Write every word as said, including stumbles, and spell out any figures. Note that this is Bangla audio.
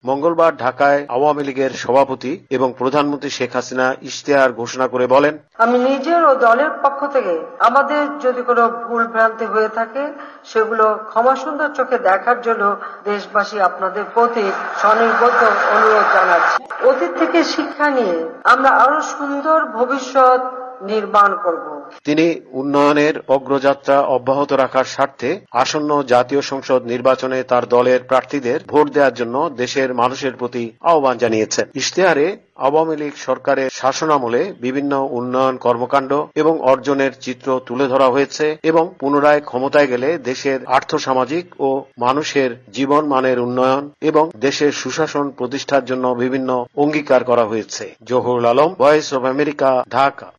মঙ্গলবার ঢাকায় আওয়ামী লীগের সভাপতি এবং প্রধানমন্ত্রী শেখ হাসিনা ইশতেহার ঘোষণা করে বলেন, আমি নিজের ও দলের পক্ষ থেকে আমাদের যদি কোনো ভুল ভ্রান্তি হয়ে থাকে সেগুলো ক্ষমাসুন্দর চোখে দেখার জন্য দেশবাসী আপনাদের প্রতি স্বনির্বদ্ধ অনুরোধ জানাচ্ছি। অতীত থেকে শিক্ষা নিয়ে আমরা আরো সুন্দর ভবিষ্যৎ নির্মাণ করব। তিনি উন্নয়নের অগ্রযাত্রা অব্যাহত রাখার স্বার্থে আসন্ন জাতীয় সংসদ নির্বাচনে তার দলের প্রার্থীদের ভোট দেওয়ার জন্য দেশের মানুষের প্রতি আহ্বান জানিয়েছেন। ইশতেহারে আওয়ামী লীগ সরকারের শাসনামলে বিভিন্ন উন্নয়ন কর্মকাণ্ড এবং অর্জনের চিত্র তুলে ধরা হয়েছে এবং পুনরায় ক্ষমতায় গেলে দেশের আর্থসামাজিক ও মানুষের জীবন মানের উন্নয়ন এবং দেশের সুশাসন প্রতিষ্ঠার জন্য বিভিন্ন অঙ্গীকার করা হয়েছে। Zahurul Alam, voice of America, Dhaka.